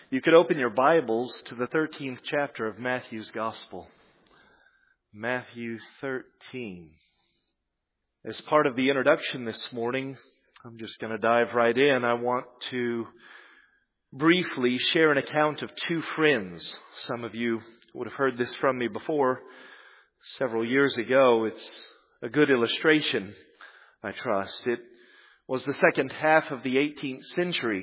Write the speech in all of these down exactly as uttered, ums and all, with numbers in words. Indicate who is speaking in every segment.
Speaker 1: You could open your Bibles to the thirteenth chapter of Matthew's Gospel. Matthew thirteen. As part of the introduction this morning, I'm just going to dive right in. I want to briefly share an account of two friends. Some of you would have heard this from me before several years ago. It's a good illustration, I trust. It was the second half of the eighteenth century.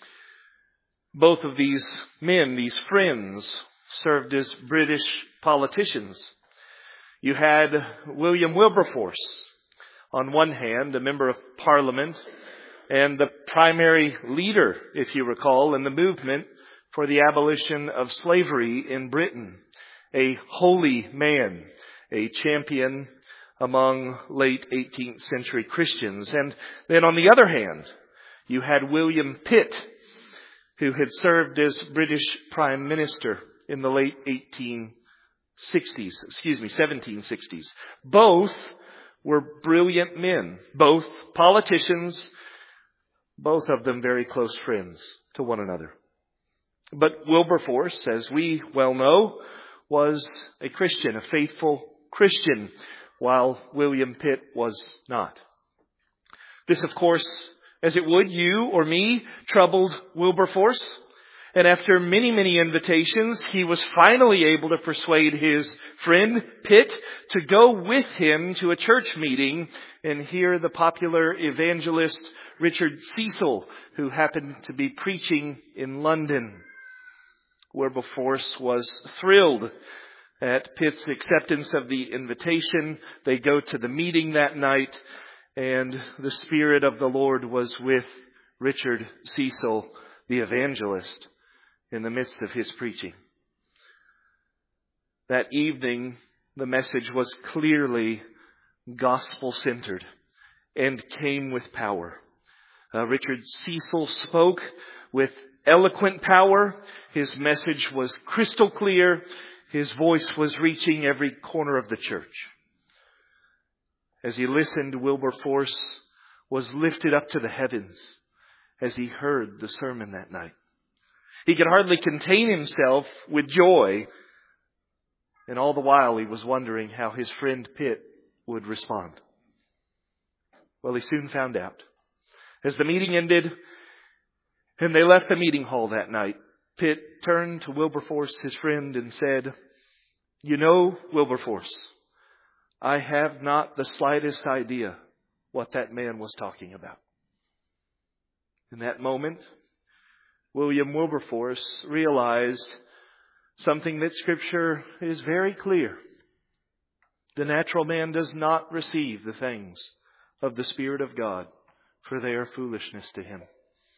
Speaker 1: Both of these men, these friends, served as British politicians. You had William Wilberforce, on one hand, a member of Parliament, and the primary leader, if you recall, in the movement for the abolition of slavery in Britain. A holy man, a champion among late eighteenth century Christians. And then on the other hand, you had William Pitt, who had served as British Prime Minister in the late eighteen sixties, excuse me, seventeen sixties. Both were brilliant men, both politicians, both of them very close friends to one another. But Wilberforce, as we well know, was a Christian, a faithful Christian, while William Pitt was not. This, of course, as it would you or me, troubled Wilberforce. And after many, many invitations, he was finally able to persuade his friend Pitt to go with him to a church meeting and hear the popular evangelist Richard Cecil, who happened to be preaching in London. Wilberforce was thrilled at Pitt's acceptance of the invitation. They go to the meeting that night, and the Spirit of the Lord was with Richard Cecil, the evangelist, in the midst of his preaching. That evening, the message was clearly gospel-centered and came with power. Uh, Richard Cecil spoke with eloquent power. His message was crystal clear. His voice was reaching every corner of the church. As he listened, Wilberforce was lifted up to the heavens as he heard the sermon that night. He could hardly contain himself with joy. And all the while he was wondering how his friend Pitt would respond. Well, he soon found out. As the meeting ended and they left the meeting hall that night, Pitt turned to Wilberforce, his friend, and said, "You know, Wilberforce, I have not the slightest idea what that man was talking about." In that moment, William Wilberforce realized something that Scripture is very clear. The natural man does not receive the things of the Spirit of God, for they are foolishness to him.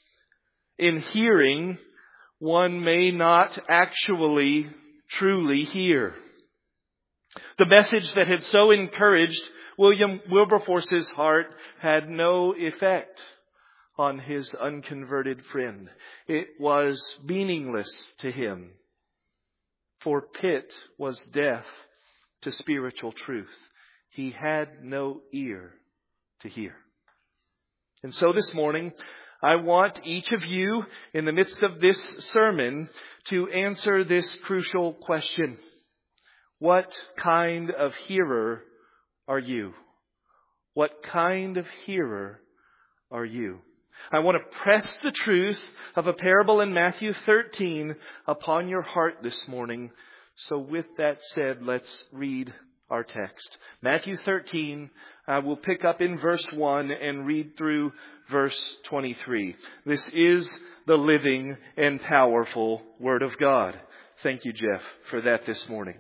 Speaker 1: In hearing, one may not actually, truly hear. The message that had so encouraged William Wilberforce's heart had no effect on his unconverted friend. It was meaningless to him. For Pitt was deaf to spiritual truth. He had no ear to hear. And so this morning, I want each of you, in the midst of this sermon, to answer this crucial question. What kind of hearer are you? What kind of hearer are you? I want to press the truth of a parable in Matthew thirteen upon your heart this morning. So with that said, let's read our text. Matthew thirteen, I will pick up in verse one and read through verse twenty-three. This is the living and powerful Word of God. Thank you, Jeff, for that this morning.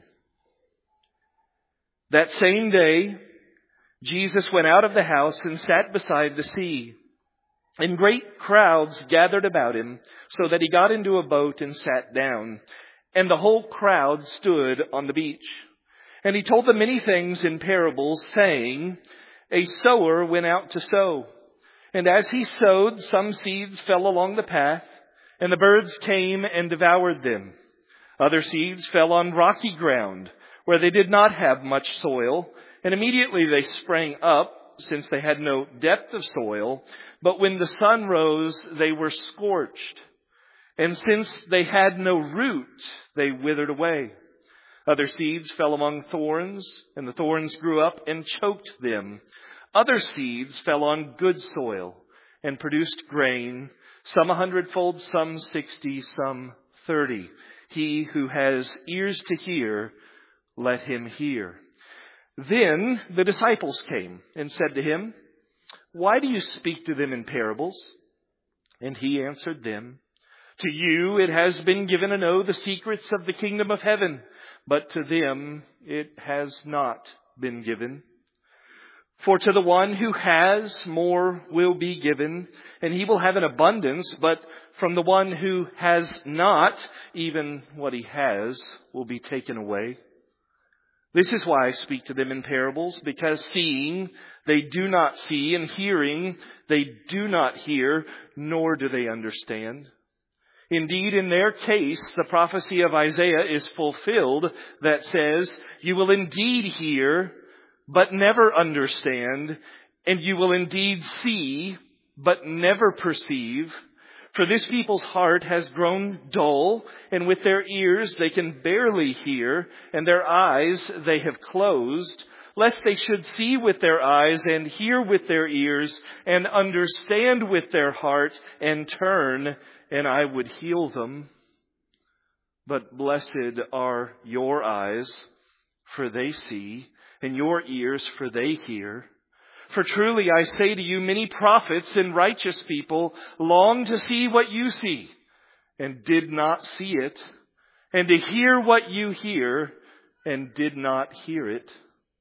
Speaker 1: That same day, Jesus went out of the house and sat beside the sea. And great crowds gathered about him, so that he got into a boat and sat down. And the whole crowd stood on the beach. And he told them many things in parables, saying, "A sower went out to sow. And as he sowed, some seeds fell along the path, and the birds came and devoured them. Other seeds fell on rocky ground, where they did not have much soil, and immediately they sprang up, since they had no depth of soil. But when the sun rose, they were scorched. And since they had no root, they withered away. Other seeds fell among thorns, and the thorns grew up and choked them. Other seeds fell on good soil and produced grain, some a hundredfold, some sixty, some thirty. He who has ears to hear, let him hear. Then the disciples came and said to him, "Why do you speak to them in parables?" And he answered them, "To you it has been given to know the secrets of the kingdom of heaven, but to them it has not been given. For to the one who has, more will be given, and he will have an abundance, but from the one who has not, even what he has will be taken away. This is why I speak to them in parables, because seeing they do not see, and hearing they do not hear, nor do they understand. Indeed, in their case, the prophecy of Isaiah is fulfilled that says, you will indeed hear, but never understand, and you will indeed see, but never perceive. For this people's heart has grown dull, and with their ears they can barely hear, and their eyes they have closed, lest they should see with their eyes, and hear with their ears, and understand with their heart, and turn, and I would heal them. But blessed are your eyes, for they see, and your ears, for they hear. For truly I say to you, many prophets and righteous people long to see what you see, and did not see it, and to hear what you hear, and did not hear it.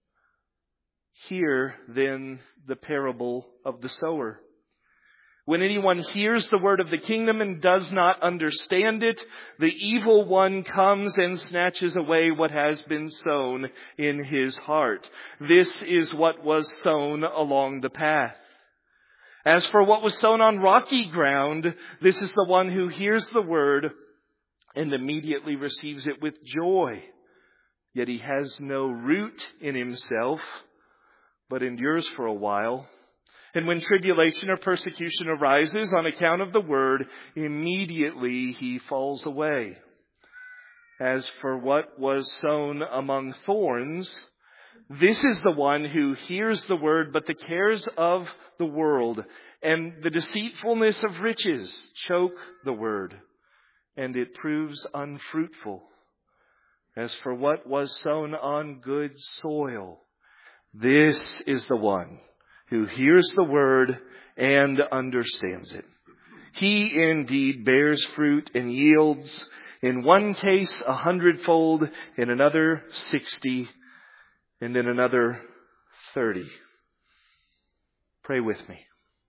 Speaker 1: Hear then the parable of the sower. When anyone hears the word of the kingdom and does not understand it, the evil one comes and snatches away what has been sown in his heart. This is what was sown along the path. As for what was sown on rocky ground, this is the one who hears the word and immediately receives it with joy. Yet he has no root in himself, but endures for a while. And when tribulation or persecution arises on account of the word, immediately he falls away. As for what was sown among thorns, this is the one who hears the word, but the cares of the world and the deceitfulness of riches choke the word, and it proves unfruitful. As for what was sown on good soil, this is the one who hears the word and understands it. He indeed bears fruit and yields, in one case a hundredfold, in another sixty, and in another thirty. Pray with me.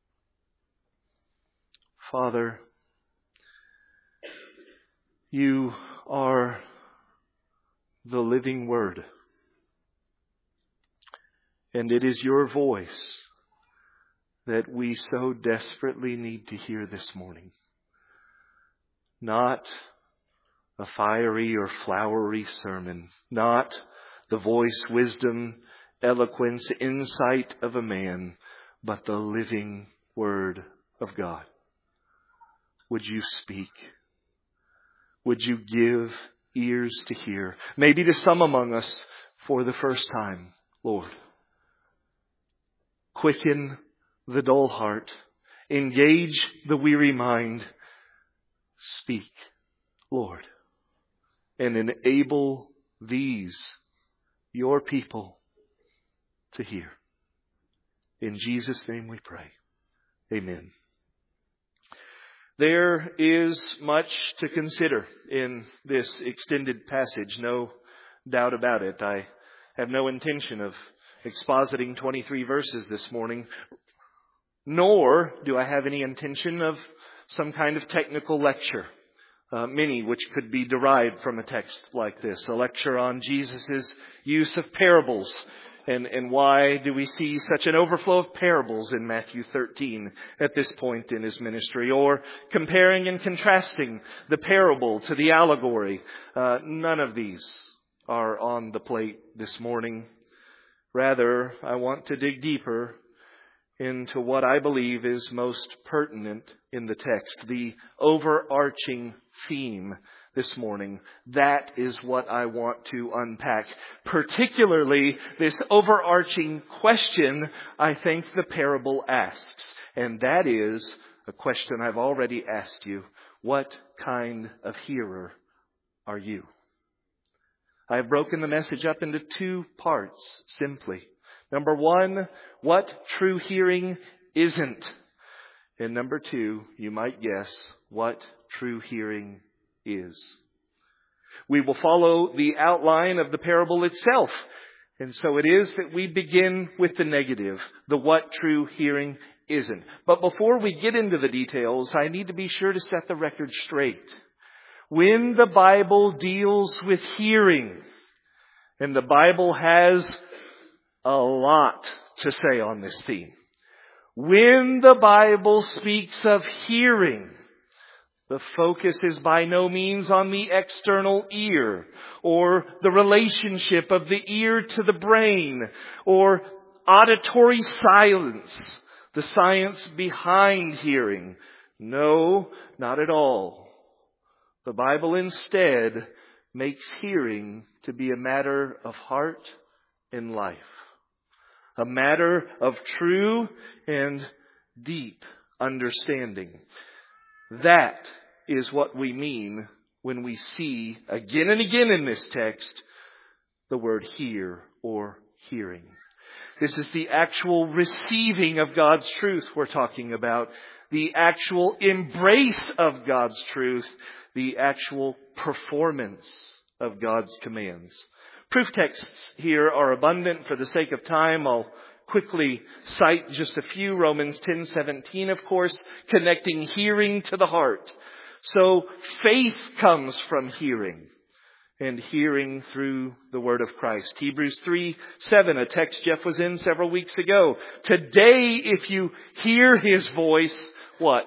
Speaker 1: Father, you are the living word, and it is your voice that we so desperately need to hear this morning. Not a fiery or flowery sermon, not the voice, wisdom, eloquence, insight of a man, but the living word of God. Would you speak? Would you give ears to hear? Maybe to some among us for the first time, Lord. Quicken the dull heart. Engage the weary mind. Speak, Lord, and enable these, your people, to hear. In Jesus' name we pray. Amen. There is much to consider in this extended passage, no doubt about it. I have no intention of expositing twenty-three verses this morning, nor do I have any intention of some kind of technical lecture, uh, many which could be derived from a text like this, a lecture on Jesus' use of parables. And, and why do we see such an overflow of parables in Matthew thirteen at this point in his ministry? Or comparing and contrasting the parable to the allegory. Uh, none of these are on the plate this morning. Rather, I want to dig deeper into what I believe is most pertinent in the text, the overarching theme this morning. That is what I want to unpack. Particularly this overarching question I think the parable asks. And that is a question I've already asked you. What kind of hearer are you? I have broken the message up into two parts, simply. Number one, what true hearing isn't. And number two, you might guess what true hearing is. We will follow the outline of the parable itself. And so it is that we begin with the negative, the what true hearing isn't. But before we get into the details, I need to be sure to set the record straight. When the Bible deals with hearing, and the Bible has a lot to say on this theme. When the Bible speaks of hearing, the focus is by no means on the external ear, or the relationship of the ear to the brain, or auditory silence, the science behind hearing. No, not at all. The Bible instead makes hearing to be a matter of heart and life. A matter of true and deep understanding. That is what we mean when we see again and again in this text the word hear or hearing. This is the actual receiving of God's truth we're talking about. The actual embrace of God's truth. The actual performance of God's commands. Proof texts here are abundant. For the sake of time, I'll quickly cite just a few. Romans ten seventeen, of course, connecting hearing to the heart. So faith comes from hearing, and hearing through the word of Christ. Hebrews three seven, a text Jeff was in several weeks ago. Today, if you hear His voice, what?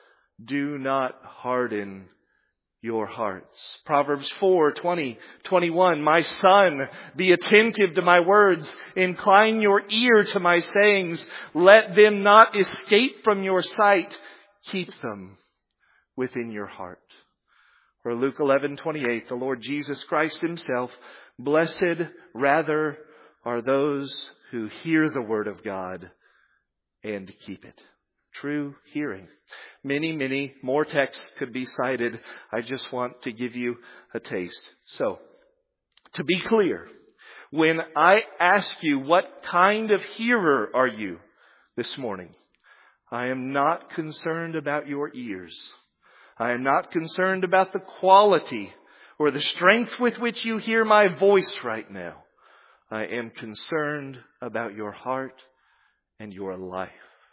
Speaker 1: Do not harden your hearts. Proverbs four twenty, twenty-one. My son, be attentive to my words. Incline your ear to my sayings. Let them not escape from your sight. Keep them within your heart. Or Luke eleven twenty-eight. The Lord Jesus Christ Himself. Blessed rather are those who hear the word of God and keep it. True hearing. Many, many more texts could be cited. I just want to give you a taste. So, to be clear, when I ask you what kind of hearer are you this morning, I am not concerned about your ears. I am not concerned about the quality or the strength with which you hear my voice right now. I am concerned about your heart and your life.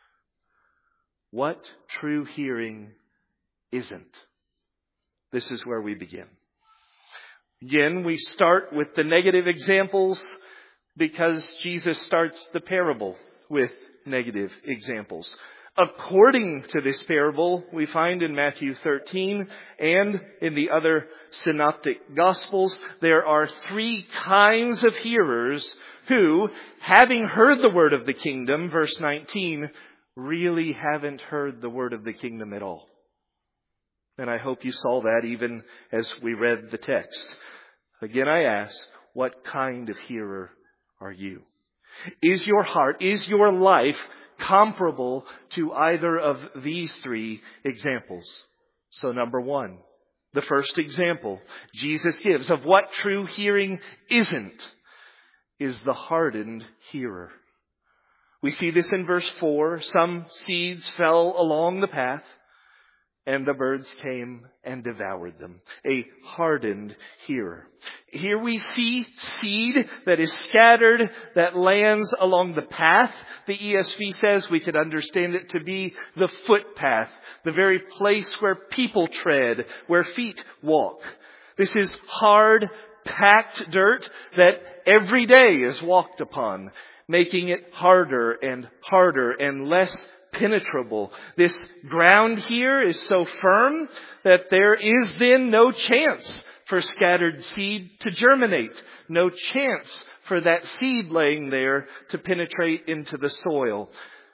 Speaker 1: What true hearing isn't? This is where we begin. Again, we start with the negative examples because Jesus starts the parable with negative examples. According to this parable, we find in Matthew thirteen and in the other synoptic gospels, there are three kinds of hearers who, having heard the word of the kingdom, verse nineteen, really haven't heard the word of the kingdom at all. And I hope you saw that even as we read the text. Again, I ask, what kind of hearer are you? Is your heart, is your life comparable to either of these three examples? So number one, the first example Jesus gives of what true hearing isn't, is the hardened hearer. We see this in verse four. Some seeds fell along the path, and the birds came and devoured them. A hardened hearer. Here we see seed that is scattered, that lands along the path. The E S V says we could understand it to be the footpath, the very place where people tread, where feet walk. This is hard, packed dirt that every day is walked upon, making it harder and harder and less penetrable. This ground here is so firm that there is then no chance for scattered seed to germinate. No chance for that seed laying there to penetrate into the soil.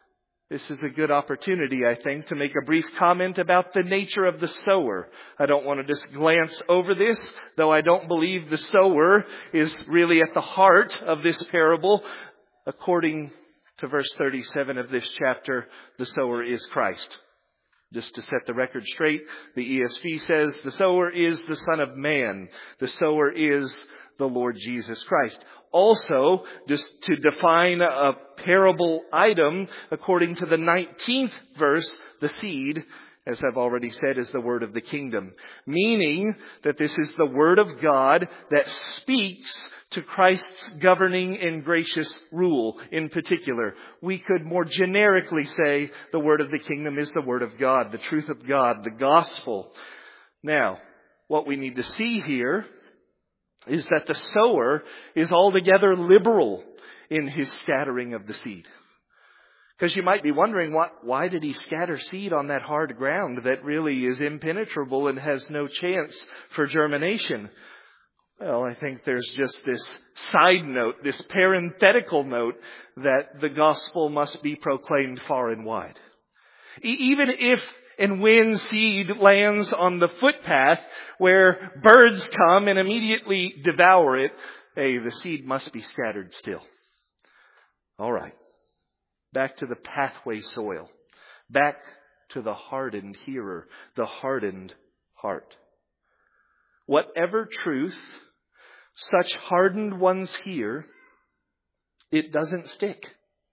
Speaker 1: This is a good opportunity, I think, to make a brief comment about the nature of the sower. I don't want to just glance over this, though I don't believe the sower is really at the heart of this parable. According to verse thirty-seven of this chapter, the sower is Christ. Just to set the record straight, the E S V says the sower is the Son of Man. The sower is the Lord Jesus Christ. Also, just to define a parable item, according to the nineteenth verse, the seed, as I've already said, is the word of the kingdom. Meaning that this is the word of God that speaks to Christ's governing and gracious rule in particular. We could more generically say the word of the kingdom is the word of God, the truth of God, the gospel. Now, what we need to see here is that the sower is altogether liberal in his scattering of the seed. Because you might be wondering, why, why did he scatter seed on that hard ground that really is impenetrable and has no chance for germination? Well, I think there's just this side note, this parenthetical note, that the gospel must be proclaimed far and wide. E- even if and when seed lands on the footpath where birds come and immediately devour it, hey, the seed must be scattered still. All right. Back to the pathway soil. Back to the hardened hearer, the hardened heart. Whatever truth such hardened ones hear, it doesn't stick.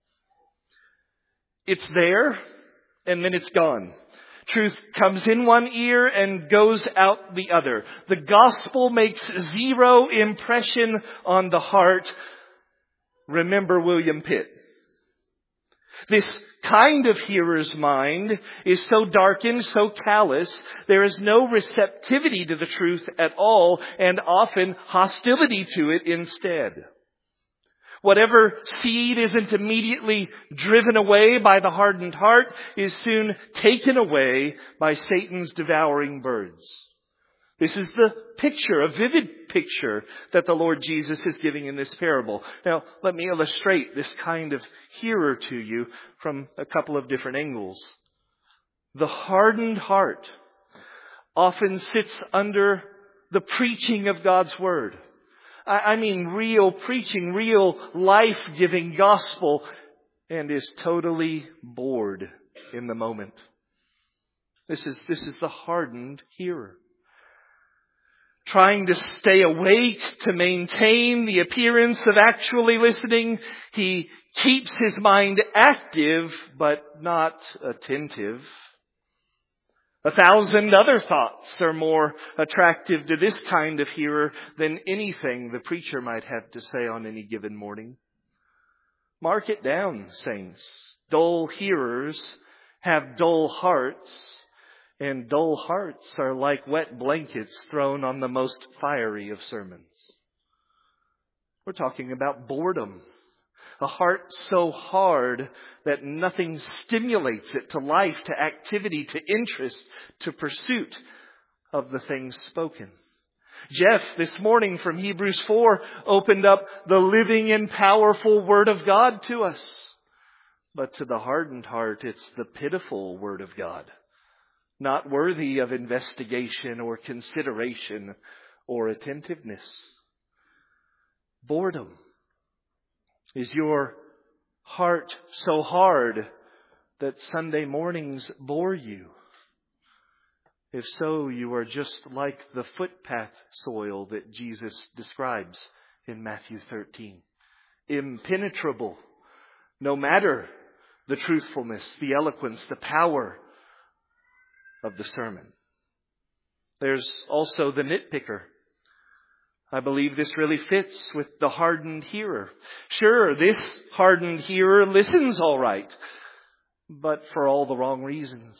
Speaker 1: It's there, and then it's gone. Truth comes in one ear and goes out the other. The gospel makes zero impression on the heart. Remember William Pitt. This kind of hearer's mind is so darkened, so callous, there is no receptivity to the truth at all, and often hostility to it instead. Whatever seed isn't immediately driven away by the hardened heart is soon taken away by Satan's devouring birds. This is the picture, a vivid picture that the Lord Jesus is giving in this parable. Now, let me illustrate this kind of hearer to you from a couple of different angles. The hardened heart often sits under the preaching of God's Word. I mean real preaching, real life-giving gospel, and is totally bored in the moment. This is, this is the hardened hearer. Trying to stay awake to maintain the appearance of actually listening, he keeps his mind active but not attentive. A thousand other thoughts are more attractive to this kind of hearer than anything the preacher might have to say on any given morning. Mark it down, saints. Dull hearers have dull hearts, and dull hearts are like wet blankets thrown on the most fiery of sermons. We're talking about boredom. A heart so hard that nothing stimulates it to life, to activity, to interest, to pursuit of the things spoken. Jeff, this morning from Hebrews four, opened up the living and powerful Word of God to us. But to the hardened heart, it's the pitiful Word of God, not worthy of investigation or consideration or attentiveness. Boredom. Is your heart so hard that Sunday mornings bore you? If so, you are just like the footpath soil that Jesus describes in Matthew thirteen. Impenetrable, no matter the truthfulness, the eloquence, the power of the sermon. There's also the nitpicker. I believe this really fits with the hardened hearer. Sure, this hardened hearer listens all right, but for all the wrong reasons.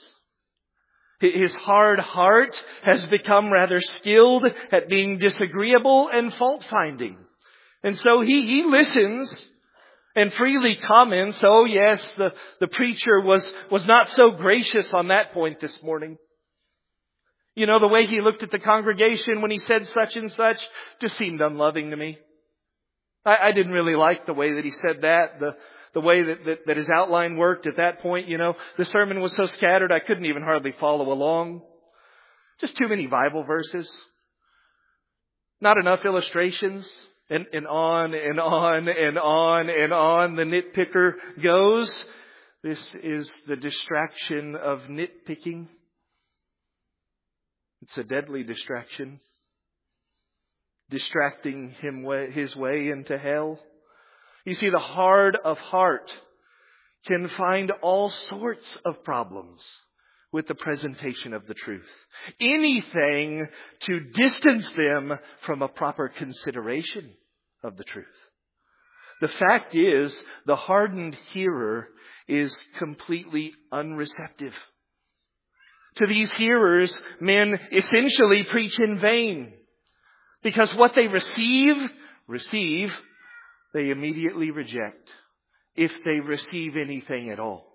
Speaker 1: His hard heart has become rather skilled at being disagreeable and fault-finding. And so he, he listens and freely comments, oh yes, the, the preacher was, was not so gracious on that point this morning. You know, the way he looked at the congregation when he said such and such just seemed unloving to me. I, I didn't really like the way that he said that. The, the way that, that, that his outline worked at that point, you know, the sermon was so scattered I couldn't even hardly follow along. Just too many Bible verses. Not enough illustrations. And, and on and on and on and on the nitpicker goes. This is the distraction of nitpicking. It's a deadly distraction. Distracting him way, his way into hell. You see, the hard of heart can find all sorts of problems with the presentation of the truth. Anything to distance them from a proper consideration of the truth. The fact is, the hardened hearer is completely unreceptive. To these hearers, men essentially preach in vain. Because what they receive, receive, they immediately reject. If they receive anything at all.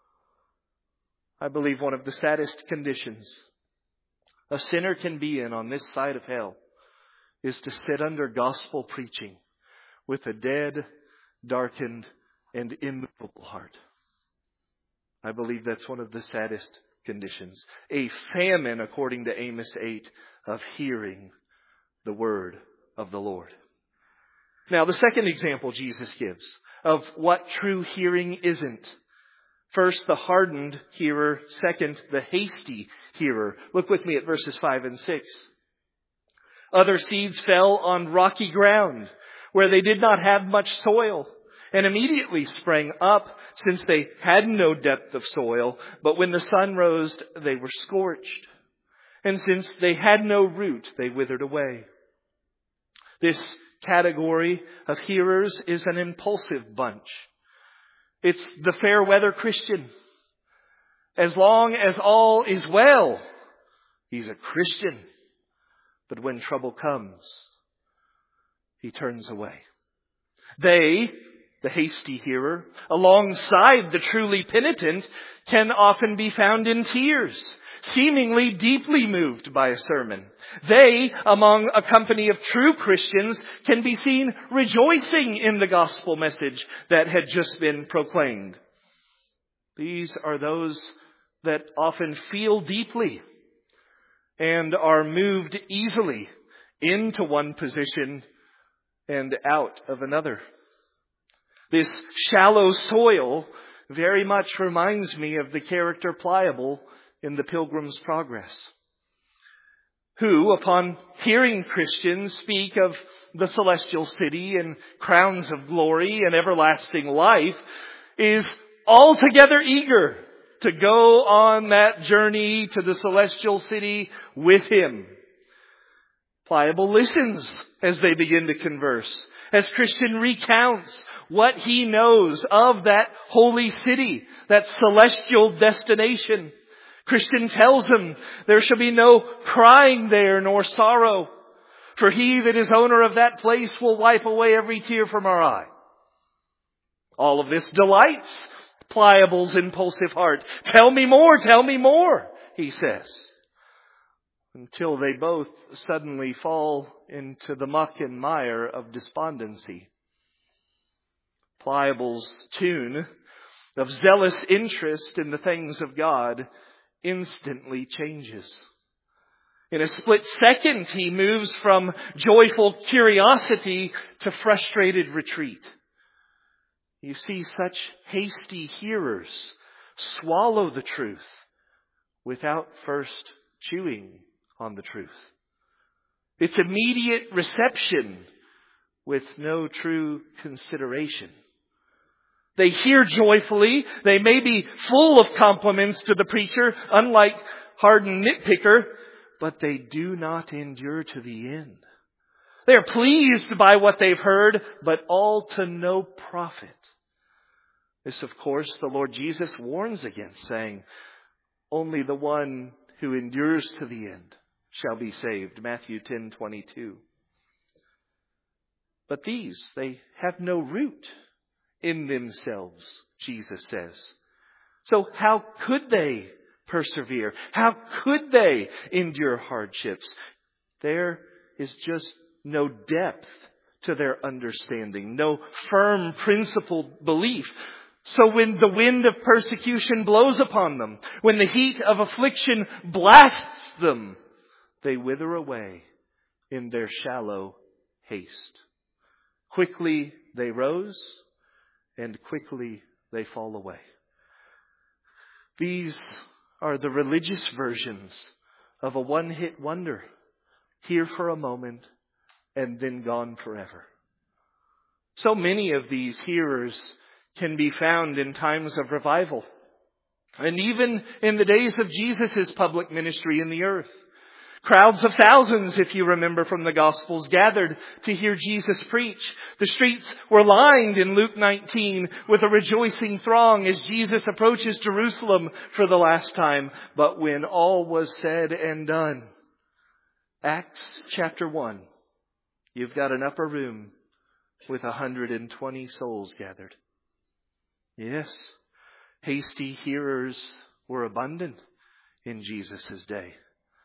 Speaker 1: I believe one of the saddest conditions a sinner can be in on this side of hell is to sit under gospel preaching with a dead, darkened, and immovable heart. I believe that's one of the saddest conditions. A famine, according to Amos eight, of hearing the word of the Lord. Now, the second example Jesus gives of what true hearing isn't. First, the hardened hearer. Second, the hasty hearer. Look with me at verses five and six. Other seeds fell on rocky ground, where they did not have much soil, and immediately sprang up, since they had no depth of soil. But when the sun rose, they were scorched. And since they had no root, they withered away. This category of hearers is an impulsive bunch. It's the fair weather Christian. As long as all is well, he's a Christian. But when trouble comes, he turns away. They, the hasty hearer, alongside the truly penitent, can often be found in tears, seemingly deeply moved by a sermon. They, among a company of true Christians, can be seen rejoicing in the gospel message that had just been proclaimed. These are those that often feel deeply and are moved easily into one position and out of another. This shallow soil very much reminds me of the character Pliable in the Pilgrim's Progress, who, upon hearing Christians speak of the celestial city and crowns of glory and everlasting life, is altogether eager to go on that journey to the celestial city with him. Pliable listens as they begin to converse, as Christian recounts what he knows of that holy city, that celestial destination. Christian tells him there shall be no crying there nor sorrow, for he that is owner of that place will wipe away every tear from our eye. All of this delights Pliable's impulsive heart. Tell me more, tell me more, he says. Until they both suddenly fall into the muck and mire of despondency. Pliable's tune of zealous interest in the things of God instantly changes. In a split second, he moves from joyful curiosity to frustrated retreat. You see, such hasty hearers swallow the truth without first chewing on the truth. It's immediate reception with no true consideration. They hear joyfully. They may be full of compliments to the preacher, unlike hardened nitpicker, but they do not endure to the end. They are pleased by what they've heard, but all to no profit. This, of course, the Lord Jesus warns against, saying, only the one who endures to the end shall be saved. Matthew ten twenty-two. But these, they have no root in themselves, Jesus says. So how could they persevere? How could they endure hardships? There is just no depth to their understanding, no firm principled belief. So when the wind of persecution blows upon them, when the heat of affliction blasts them, they wither away in their shallow haste. Quickly they rose, and quickly they fall away. These are the religious versions of a one-hit wonder, here for a moment and then gone forever. So many of these hearers can be found in times of revival, and even in the days of Jesus' public ministry in the earth. Crowds of thousands, if you remember from the Gospels, gathered to hear Jesus preach. The streets were lined in Luke nineteen with a rejoicing throng as Jesus approaches Jerusalem for the last time. But when all was said and done, Acts chapter one, you've got an upper room with one hundred twenty souls gathered. Yes, hasty hearers were abundant in Jesus' day.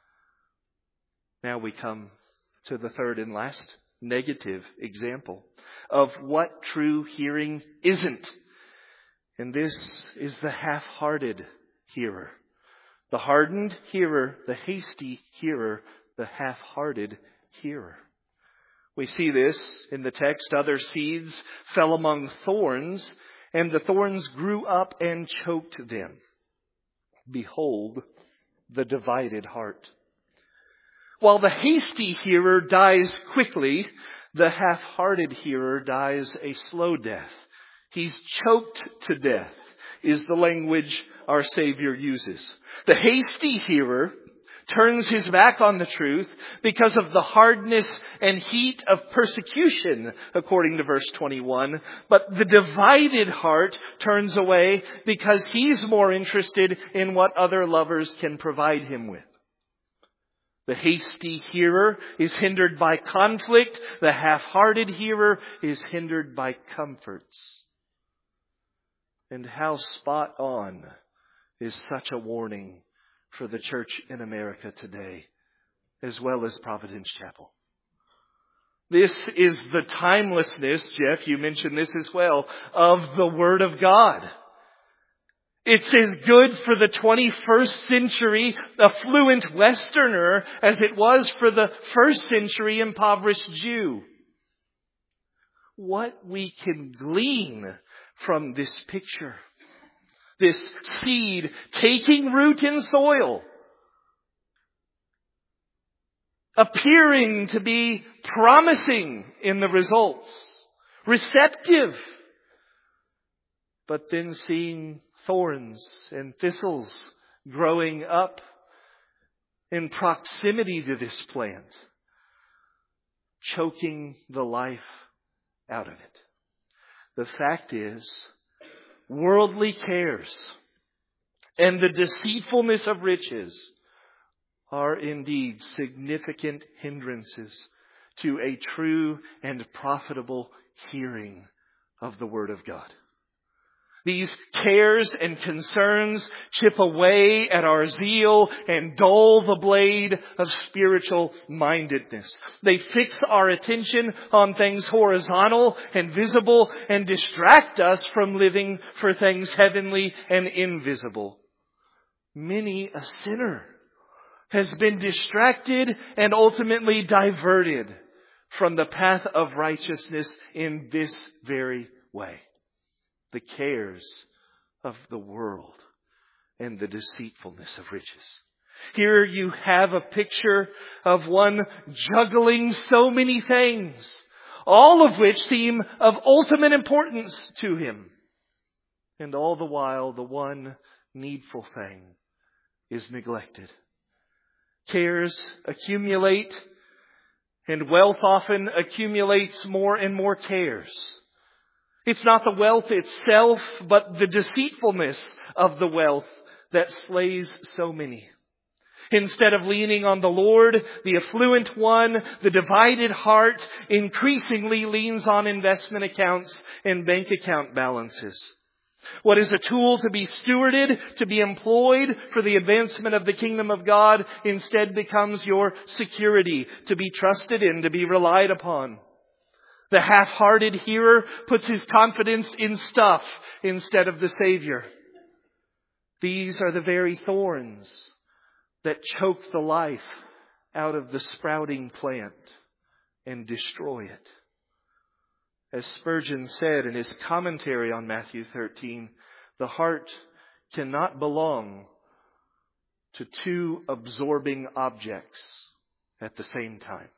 Speaker 1: Now we come to the third and last negative example of what true hearing isn't. And this is the half-hearted hearer. The hardened hearer, the hasty hearer, the half-hearted hearer. We see this in the text. Other seeds fell among thorns, and the thorns grew up and choked them. Behold, the divided heart. While the hasty hearer dies quickly, the half-hearted hearer dies a slow death. He's choked to death, is the language our Savior uses. The hasty hearer turns his back on the truth because of the hardness and heat of persecution, according to verse twenty-one. But the divided heart turns away because he's more interested in what other lovers can provide him with. The hasty hearer is hindered by conflict. The half-hearted hearer is hindered by comforts. And how spot on is such a warning for the church in America today, as well as Providence Chapel. This is the timelessness, Jeff, you mentioned this as well, of the Word of God. It's as good for the twenty-first century affluent Westerner as it was for the first century impoverished Jew. What we can glean from this picture, this seed taking root in soil, appearing to be promising in the results, receptive, but then seeing thorns and thistles growing up in proximity to this plant, choking the life out of it. The fact is, worldly cares and the deceitfulness of riches are indeed significant hindrances to a true and profitable hearing of the Word of God. These cares and concerns chip away at our zeal and dull the blade of spiritual mindedness. They fix our attention on things horizontal and visible and distract us from living for things heavenly and invisible. Many a sinner has been distracted and ultimately diverted from the path of righteousness in this very way. The cares of the world and the deceitfulness of riches. Here you have a picture of one juggling so many things, all of which seem of ultimate importance to him. And all the while, the one needful thing is neglected. Cares accumulate, and wealth often accumulates more and more cares. It's not the wealth itself, but the deceitfulness of the wealth that slays so many. Instead of leaning on the Lord, the affluent one, the divided heart, increasingly leans on investment accounts and bank account balances. What is a tool to be stewarded, to be employed for the advancement of the kingdom of God, instead becomes your security, to be trusted in, to be relied upon. The half-hearted hearer puts his confidence in stuff instead of the Savior. These are the very thorns that choke the life out of the sprouting plant and destroy it. As Spurgeon said in his commentary on Matthew thirteen, the heart cannot belong to two absorbing objects at the same time.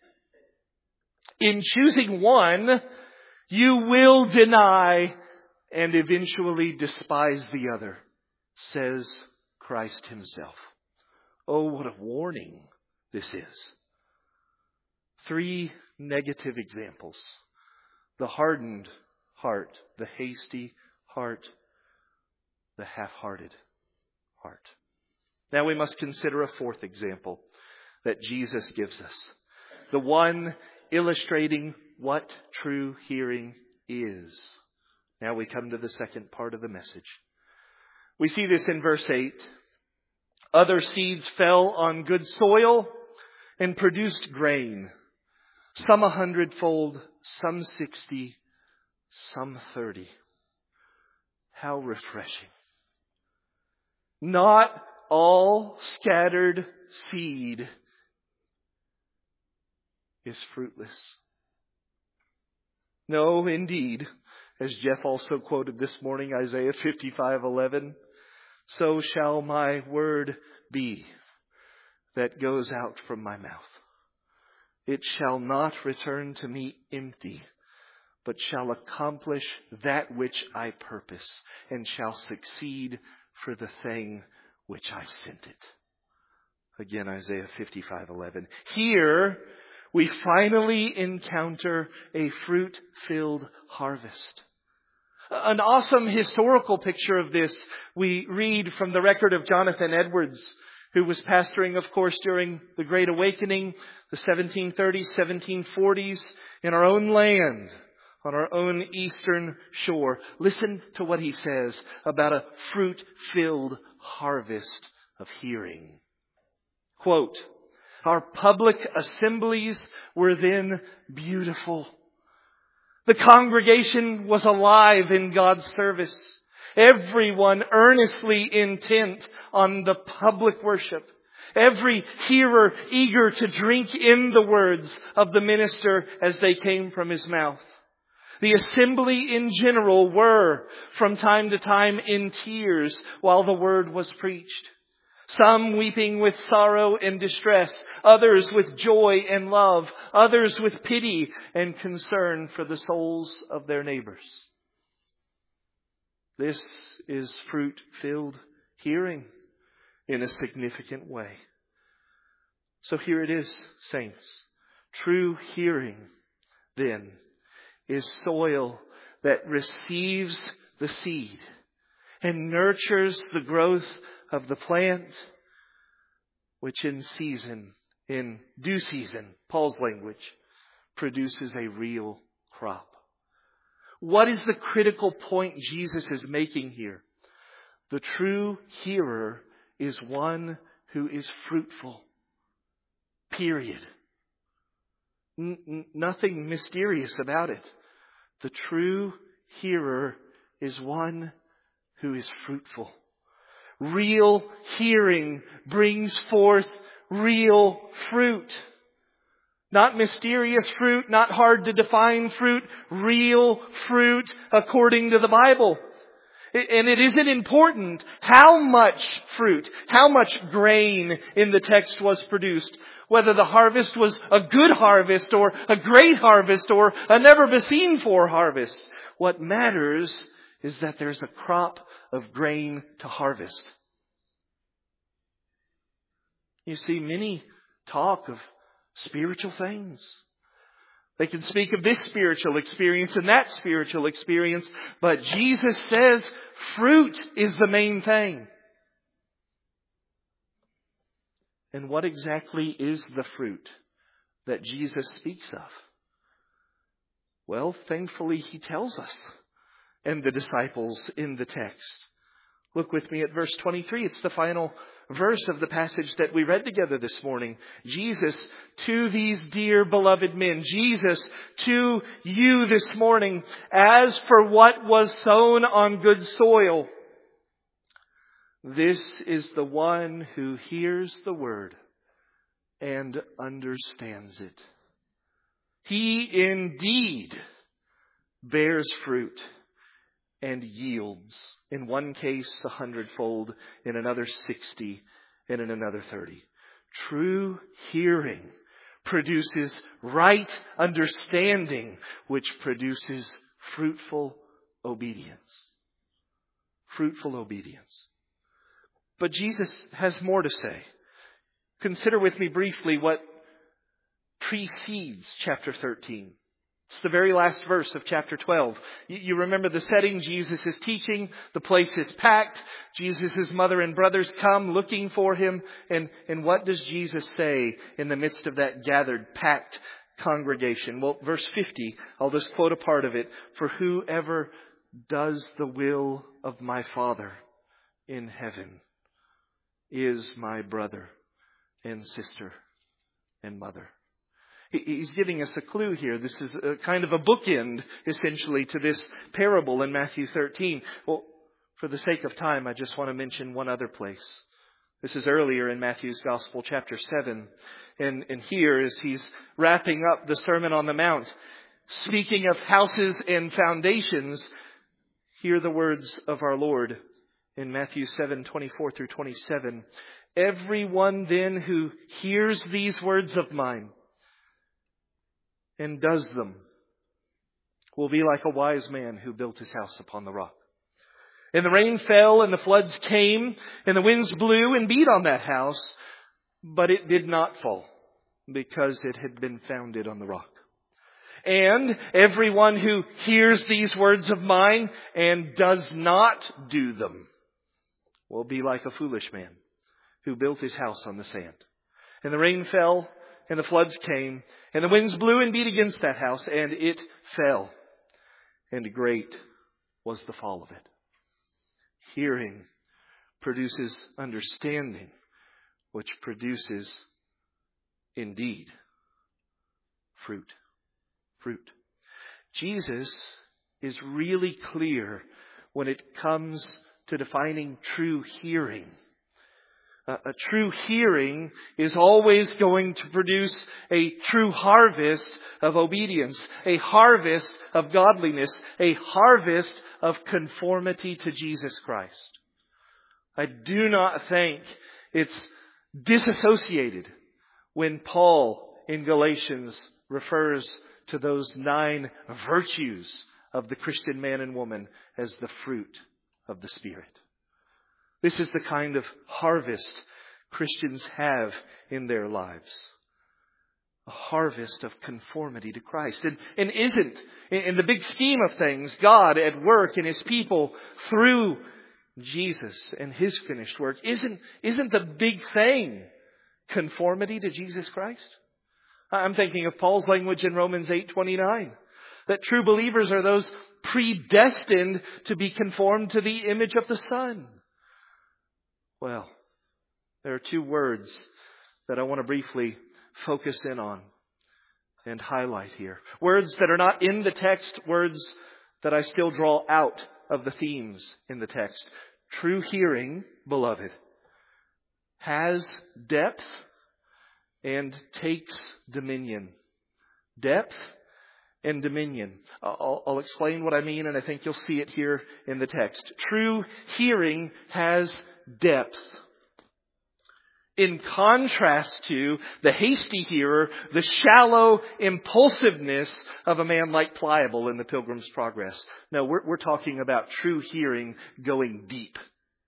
Speaker 1: In choosing one, you will deny and eventually despise the other, says Christ Himself. Oh, what a warning this is. Three negative examples. The hardened heart, the hasty heart, the half-hearted heart. Now we must consider a fourth example that Jesus gives us. The one illustrating what true hearing is. Now we come to the second part of the message. We see this in verse eight. Other seeds fell on good soil and produced grain. Some a hundredfold, some sixty, some thirty. How refreshing. Not all scattered seed is fruitless. No, indeed, as Jeff also quoted this morning, Isaiah fifty-five eleven, so shall my word be that goes out from my mouth. It shall not return to me empty, but shall accomplish that which I purpose, and shall succeed for the thing which I sent it. Again, Isaiah fifty-five eleven. Here, we finally encounter a fruit-filled harvest. An awesome historical picture of this we read from the record of Jonathan Edwards, who was pastoring, of course, during the Great Awakening, the seventeen thirties, seventeen forties, in our own land, on our own eastern shore. Listen to what he says about a fruit-filled harvest of hearing. Quote, our public assemblies were then beautiful. The congregation was alive in God's service. Everyone earnestly intent on the public worship. Every hearer eager to drink in the words of the minister as they came from his mouth. The assembly in general were, from time to time, in tears while the word was preached. Some weeping with sorrow and distress, others with joy and love, others with pity and concern for the souls of their neighbors. This is fruit-filled hearing in a significant way. So here it is, saints. True hearing, then, is soil that receives the seed and nurtures the growth of the plant, which in season, in due season, Paul's language, produces a real crop. What is the critical point Jesus is making here? The true hearer is one who is fruitful. Period. N- n- nothing mysterious about it. The true hearer is one who is fruitful. Real hearing brings forth real fruit. Not mysterious fruit, not hard to define fruit, real fruit according to the Bible. And it isn't important how much fruit, how much grain in the text was produced. Whether the harvest was a good harvest or a great harvest or a never-been-seen-for harvest. What matters is that there's a crop of grain to harvest. You see, many talk of spiritual things. They can speak of this spiritual experience and that spiritual experience, but Jesus says fruit is the main thing. And what exactly is the fruit that Jesus speaks of? Well, thankfully He tells us and the disciples in the text. Look with me at verse twenty-three. It's the final verse of the passage that we read together this morning. Jesus to these dear beloved men. Jesus to you this morning. As for what was sown on good soil, this is the one who hears the word and understands it. He indeed bears fruit and yields, in one case a hundredfold, in another sixty, and in another thirty. True hearing produces right understanding, which produces fruitful obedience. Fruitful obedience. But Jesus has more to say. Consider with me briefly what precedes chapter thirteen. It's the very last verse of chapter twelve. You remember the setting. Jesus is teaching. The place is packed. Jesus' mother and brothers come looking for him. And, and what does Jesus say in the midst of that gathered, packed congregation? Well, verse fifty, I'll just quote a part of it. For whoever does the will of my Father in heaven is my brother and sister and mother. He's giving us a clue here. This is a kind of a bookend, essentially, to this parable in Matthew thirteen. Well, for the sake of time, I just want to mention one other place. This is earlier in Matthew's Gospel, chapter seven. And, and here, as he's wrapping up the Sermon on the Mount, speaking of houses and foundations, hear the words of our Lord in Matthew seven, twenty-four through twenty-seven. Everyone then who hears these words of mine and does them will be like a wise man who built his house upon the rock. And the rain fell, and the floods came, and the winds blew and beat on that house, but it did not fall, because it had been founded on the rock. And everyone who hears these words of mine and does not do them will be like a foolish man who built his house on the sand. And the rain fell, and the floods came, and the winds blew and beat against that house, and it fell. And great was the fall of it. Hearing produces understanding, which produces, indeed, fruit. Fruit. Jesus is really clear when it comes to defining true hearing. A true hearing is always going to produce a true harvest of obedience, a harvest of godliness, a harvest of conformity to Jesus Christ. I do not think it's disassociated when Paul in Galatians refers to those nine virtues of the Christian man and woman as the fruit of the Spirit. This is the kind of harvest Christians have in their lives. A harvest of conformity to Christ. And, and isn't, in the big scheme of things, God at work in His people through Jesus and His finished work, isn't, isn't the big thing conformity to Jesus Christ? I'm thinking of Paul's language in Romans eight twenty-nine. That true believers are those predestined to be conformed to the image of the Son. Well, there are two words that I want to briefly focus in on and highlight here. Words that are not in the text, words that I still draw out of the themes in the text. True hearing, beloved, has depth and takes dominion. Depth and dominion. I'll, I'll explain what I mean, and I think you'll see it here in the text. True hearing has depth. In contrast to the hasty hearer, the shallow impulsiveness of a man like Pliable in the Pilgrim's Progress. No, we're, we're talking about true hearing going deep.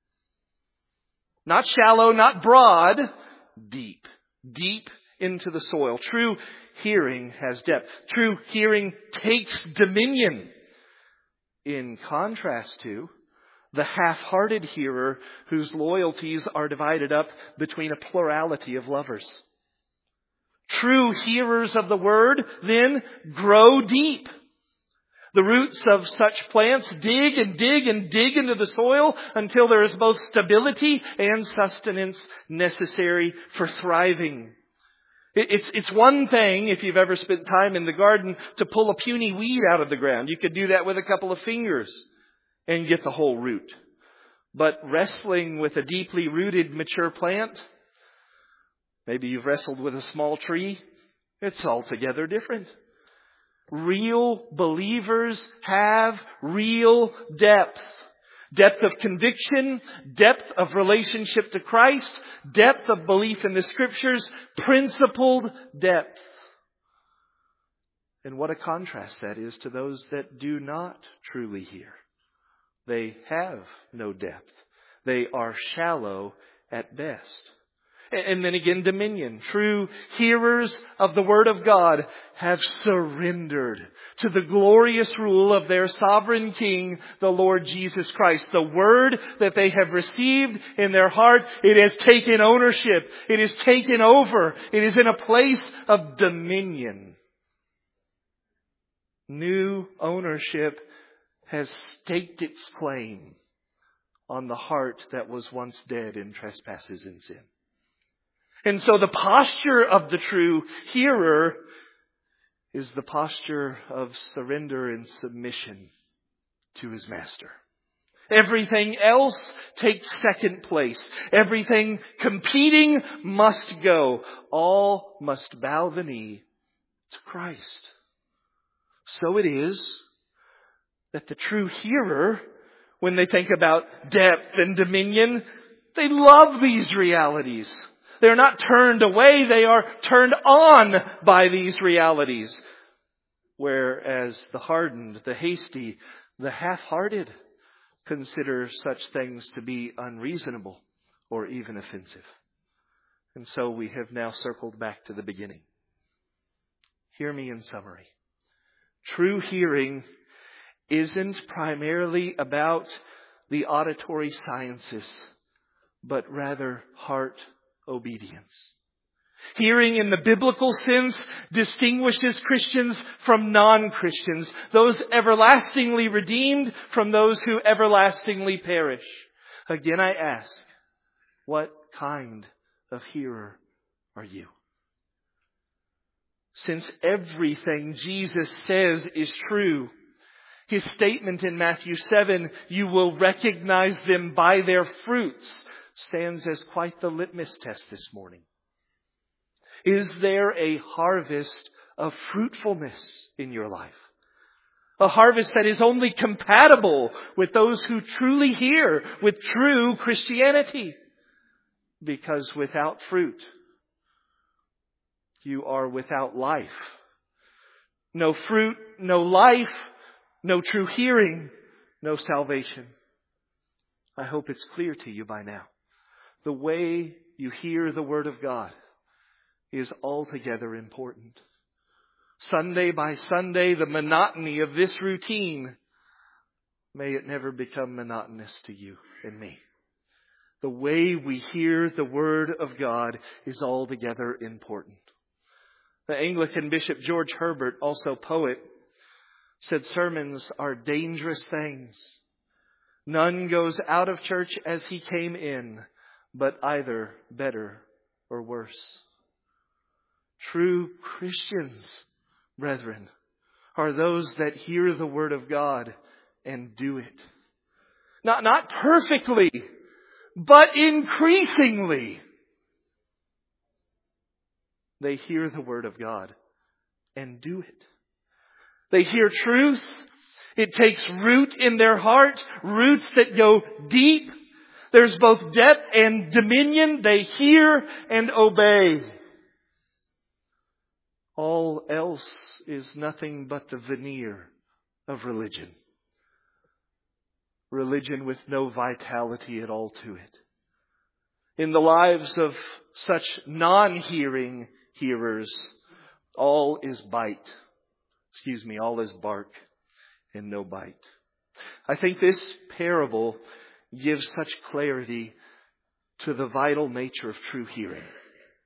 Speaker 1: Not shallow, not broad, deep. Deep into the soil. True hearing has depth. True hearing takes dominion. In contrast to the half-hearted hearer whose loyalties are divided up between a plurality of lovers. True hearers of the word then grow deep. The roots of such plants dig and dig and dig into the soil until there is both stability and sustenance necessary for thriving. It's, it's one thing, if you've ever spent time in the garden, to pull a puny weed out of the ground. You could do that with a couple of fingers and get the whole root. But wrestling with a deeply rooted mature plant, maybe you've wrestled with a small tree, it's altogether different. Real believers have real depth. Depth of conviction, depth of relationship to Christ, depth of belief in the Scriptures, principled depth. And what a contrast that is to those that do not truly hear. They have no depth. They are shallow at best. And then again, dominion. True hearers of the Word of God have surrendered to the glorious rule of their sovereign King, the Lord Jesus Christ. The Word that they have received in their heart, it has taken ownership. It has taken over. It is in a place of dominion. New ownership has staked its claim on the heart that was once dead in trespasses and sin. And so the posture of the true hearer is the posture of surrender and submission to his master. Everything else takes second place. Everything competing must go. All must bow the knee to Christ. So it is that the true hearer, when they think about depth and dominion, they love these realities. They're not turned away, they are turned on by these realities. Whereas the hardened, the hasty, the half-hearted consider such things to be unreasonable or even offensive. And so we have now circled back to the beginning. Hear me in summary. True hearing isn't primarily about the auditory sciences, but rather heart obedience. Hearing in the biblical sense distinguishes Christians from non-Christians, those everlastingly redeemed from those who everlastingly perish. Again, I ask, what kind of hearer are you? Since everything Jesus says is true, His statement in Matthew seven, you will recognize them by their fruits, stands as quite the litmus test this morning. Is there a harvest of fruitfulness in your life? A harvest that is only compatible with those who truly hear, with true Christianity. Because without fruit, you are without life. No fruit, no life, no true hearing, no salvation. I hope it's clear to you by now. The way you hear the Word of God is altogether important. Sunday by Sunday, the monotony of this routine, may it never become monotonous to you and me. The way we hear the Word of God is altogether important. The Anglican Bishop George Herbert, also poet, said sermons are dangerous things. None goes out of church as he came in, but either better or worse. True Christians, brethren, are those that hear the Word of God and do it. Not, not perfectly, but increasingly. They hear the Word of God and do it. They hear truth. It takes root in their heart, roots that go deep. There's both depth and dominion. They hear and obey. All else is nothing but the veneer of religion. Religion with no vitality at all to it. In the lives of such non-hearing hearers, all is bite. Excuse me, all is bark and no bite. I think this parable gives such clarity to the vital nature of true hearing.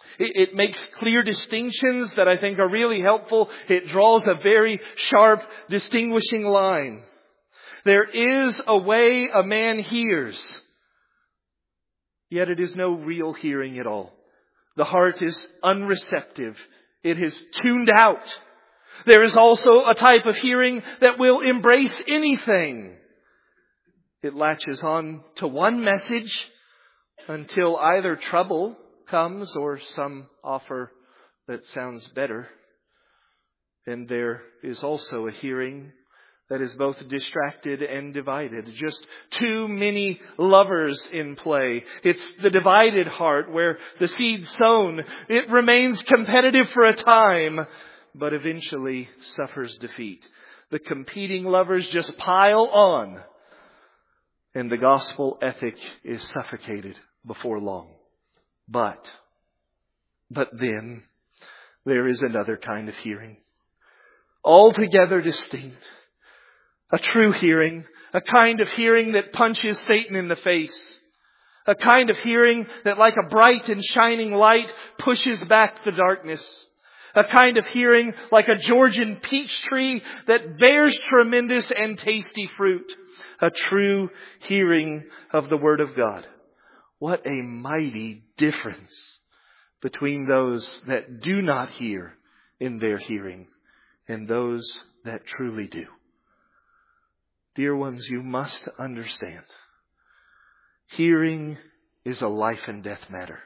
Speaker 1: It, it makes clear distinctions that I think are really helpful. It draws a very sharp, distinguishing line. There is a way a man hears, yet it is no real hearing at all. The heart is unreceptive. It is tuned out. There is also a type of hearing that will embrace anything. It latches on to one message until either trouble comes or some offer that sounds better. And there is also a hearing that is both distracted and divided. Just too many lovers in play. It's the divided heart where the seed sown, it remains competitive for a time, but eventually suffers defeat. The competing lovers just pile on, and the gospel ethic is suffocated before long. But, but then there is another kind of hearing, altogether distinct. A true hearing, a kind of hearing that punches Satan in the face. A kind of hearing that, like a bright and shining light, pushes back the darkness. A kind of hearing like a Georgian peach tree that bears tremendous and tasty fruit. A true hearing of the Word of God. What a mighty difference between those that do not hear in their hearing and those that truly do. Dear ones, you must understand. Hearing is a life and death matter.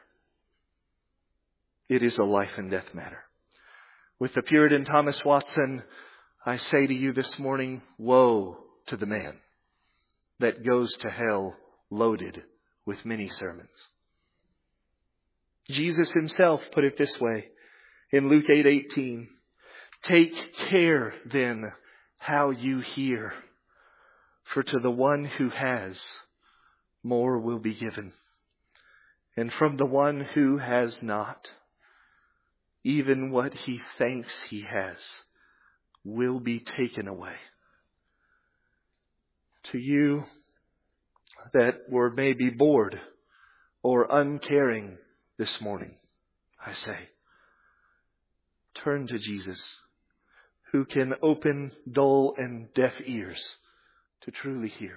Speaker 1: It is a life and death matter. With the Puritan Thomas Watson, I say to you this morning, woe to the man that goes to hell loaded with many sermons. Jesus himself put it this way in Luke eight eighteen. Take care then how you hear. For to the one who has, more will be given. And from the one who has not, even what he thinks he has will be taken away. To you that were maybe bored or uncaring this morning, I say, turn to Jesus, who can open dull and deaf ears to truly hear.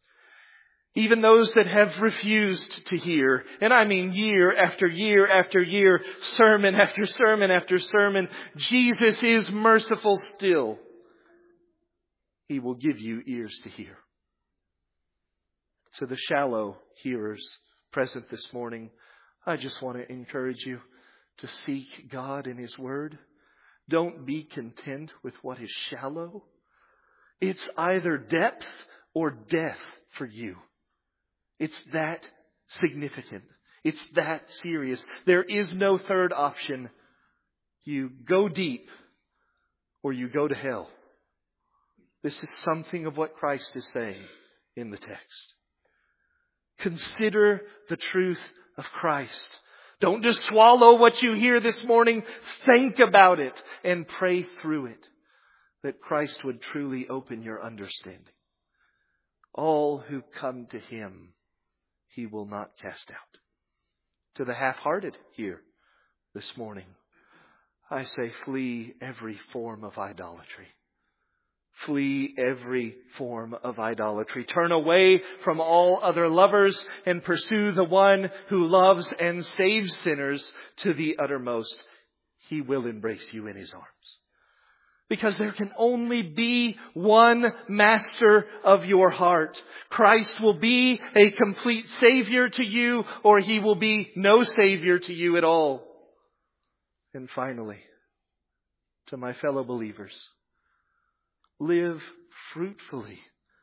Speaker 1: Even those that have refused to hear, and I mean year after year after year, sermon after sermon after sermon, Jesus is merciful still. He will give you ears to hear. To the shallow hearers present this morning, I just want to encourage you to seek God in His Word. Don't be content with what is shallow. It's either depth or death for you. It's that significant. It's that serious. There is no third option. You go deep or you go to hell. This is something of what Christ is saying in the text. Consider the truth of Christ. Don't just swallow what you hear this morning. Think about it and pray through it, that Christ would truly open your understanding. All who come to Him, He will not cast out. To the half-hearted here this morning, I say flee every form of idolatry. Flee every form of idolatry. Turn away from all other lovers and pursue the one who loves and saves sinners to the uttermost. He will embrace you in His arms. Because there can only be one master of your heart. Christ will be a complete Savior to you, or He will be no Savior to you at all. And finally, to my fellow believers, live fruitfully.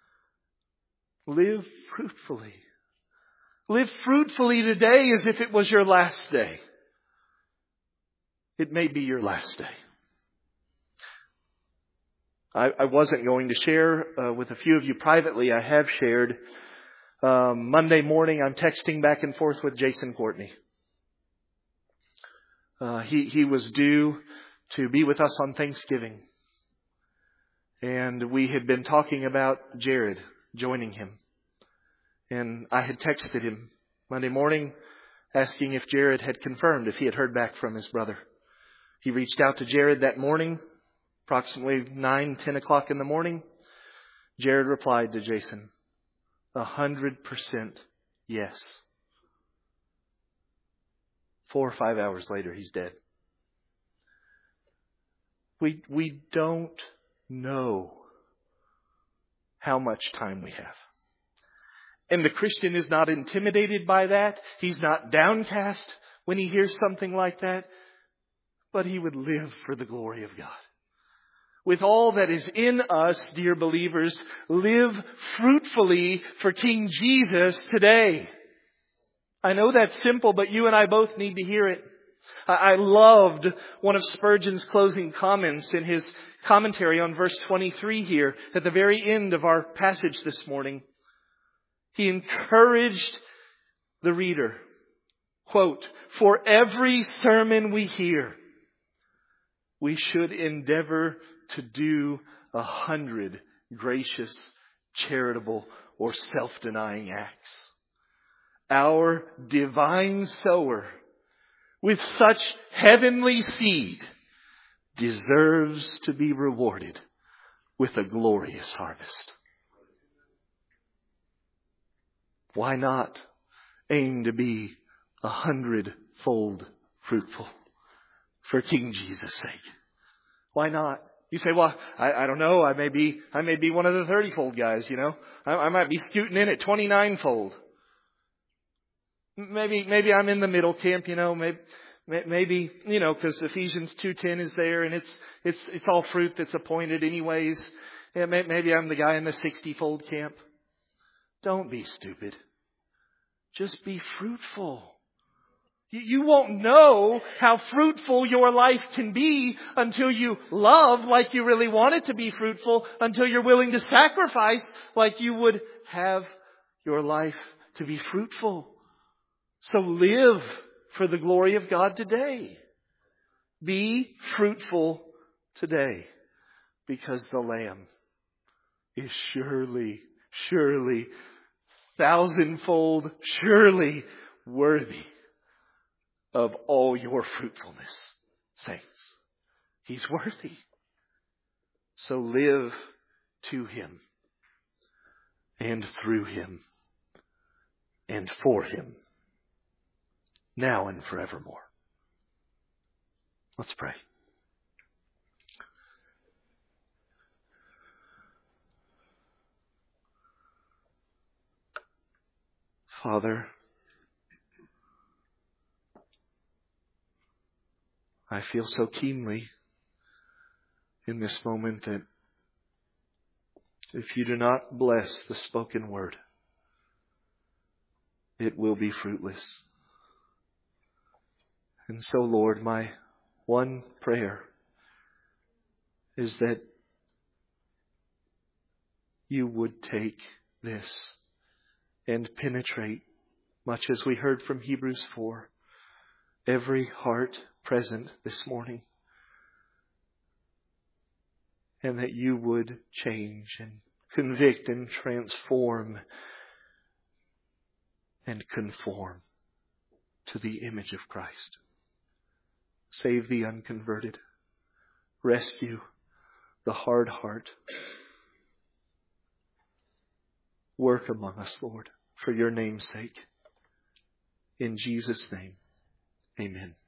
Speaker 1: Live fruitfully. Live fruitfully today as if it was your last day. It may be your last day. I, I wasn't going to share uh, with a few of you privately. I have shared. Um, Monday morning, I'm texting back and forth with Jason Courtney. Uh, he, he was due to be with us on Thanksgiving. And we had been talking about Jared joining him. And I had texted him Monday morning. asking if Jared had confirmed, if he had heard back from his brother. He reached out to Jared that morning, approximately nine, ten o'clock in the morning. Jared replied to Jason, a hundred percent yes. Four or five hours later, he's dead. We, we don't know how much time we have. And the Christian is not intimidated by that. He's not downcast when he hears something like that. But he would live for the glory of God. With all that is in us, dear believers, live fruitfully for King Jesus today. I know that's simple, but you and I both need to hear it. I loved one of Spurgeon's closing comments in his commentary on verse twenty-three here at the very end of our passage this morning. He encouraged the reader, quote, "For every sermon we hear, we should endeavor to do a hundred gracious, charitable, or self-denying acts. Our divine sower, with such heavenly seed, deserves to be rewarded with a glorious harvest." Why not aim to be a hundredfold fruitful for King Jesus' sake? Why not? You say, well, I, I don't know. I may be, I may be one of the thirty-fold guys, you know. I, I might be scooting in at twenty-nine-fold. Maybe, maybe I'm in the middle camp, you know. Maybe, maybe you know, because Ephesians two ten is there, and it's it's it's all fruit that's appointed, anyways. Yeah, maybe I'm the guy in the sixty-fold camp. Don't be stupid. Just be fruitful. You won't know how fruitful your life can be until you love like you really want it to be fruitful, until you're willing to sacrifice like you would have your life to be fruitful. So live for the glory of God today. Be fruitful today, because the Lamb is surely, surely, thousandfold, surely worthy of all your fruitfulness, saints. He's worthy. So live to Him, and through Him, and for Him, now and forevermore. Let's pray. Father, I feel so keenly in this moment that if you do not bless the spoken word, it will be fruitless. And so, Lord, my one prayer is that you would take this and penetrate, much as we heard from Hebrews four, every heart present this morning. And that you would change and convict and transform and conform to the image of Christ. Save the unconverted. Rescue the hard heart. Work among us, Lord, for your name's sake. In Jesus' name, amen.